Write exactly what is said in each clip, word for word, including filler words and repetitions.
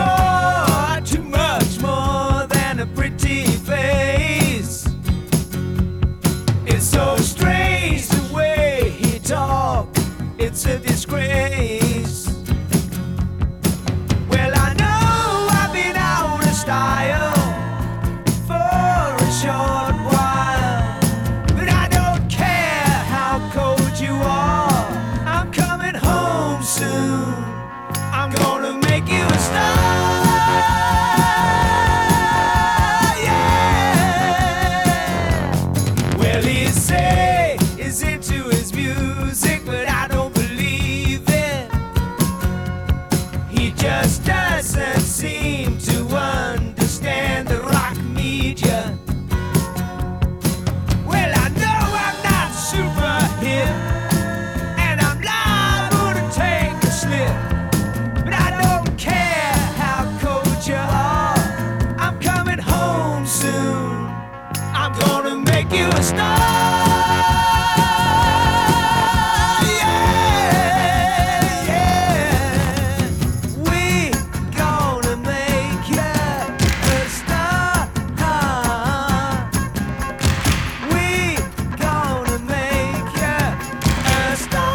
more, too much more than a pretty face. It's so strange the way he talks, it's a disgrace. Well, I know I've been out of style for a short while, but I don't care how cold you are. I'm coming home soon. I'm gonna make you a star. Yeah. Well, he say he's into his music, but I don't believe it. He just doesn't seem to understand the rock media. Well, I know I'm not super hip, and I'm liable to take a slip, but I don't care how cold you are. I'm coming home soon. I'm gonna make you a star. Yeah, yeah. We gonna make you a star. We gonna make you a star.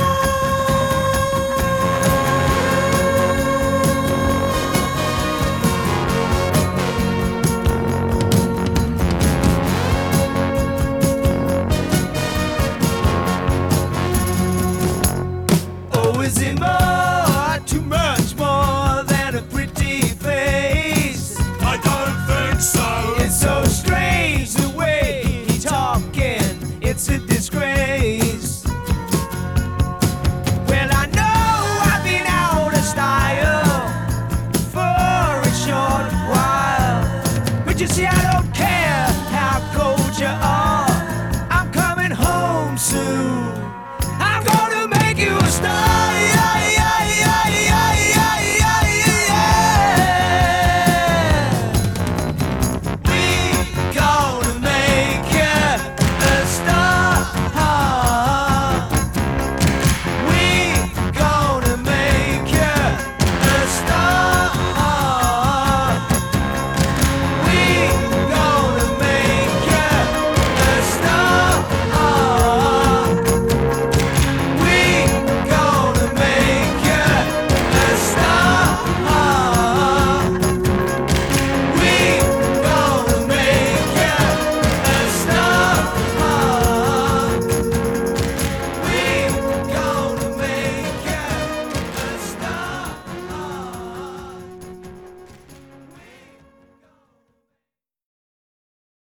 Oh, is it more, too much more than a pretty face? I don't think so. It's so strange the way he's talking, it's a disgrace. Well, I know I've been out of style for a short while, but you see, I don't